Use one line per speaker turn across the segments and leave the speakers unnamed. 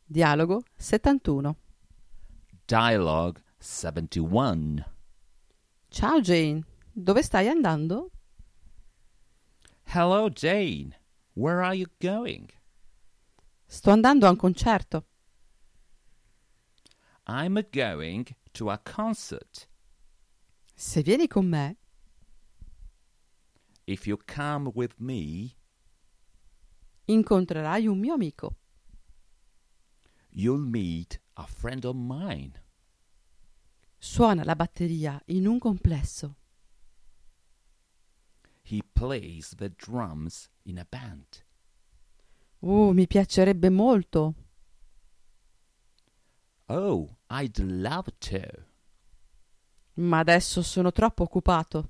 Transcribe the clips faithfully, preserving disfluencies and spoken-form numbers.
Dialogo settantuno.
Dialogue seventy-one.
Ciao Jane, dove stai andando?
Hello, Jane. Where are you going?
Sto andando a un concerto.
I'm going to a concert.
Se vieni con me,
If you come with me,
incontrerai un mio amico.
you'll meet a friend of mine.
Suona la batteria in un complesso.
He plays the drums in a band.
Oh, mi piacerebbe molto.
Oh, I'd love to.
Ma adesso sono troppo occupato.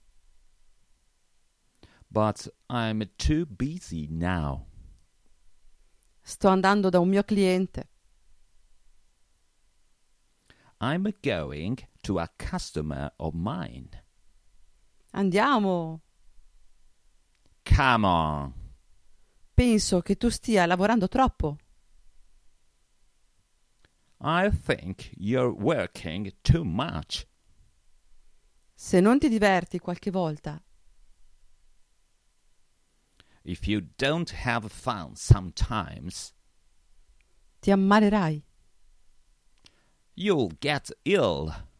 But I'm too busy now.
Sto andando da un mio cliente.
I'm going to a customer of mine.
Andiamo.
Come on.
Penso che tu stia lavorando troppo.
I think you're working too much.
Se non ti diverti qualche volta,
If you don't have fun sometimes,
ti ammalerai.
you'll get ill.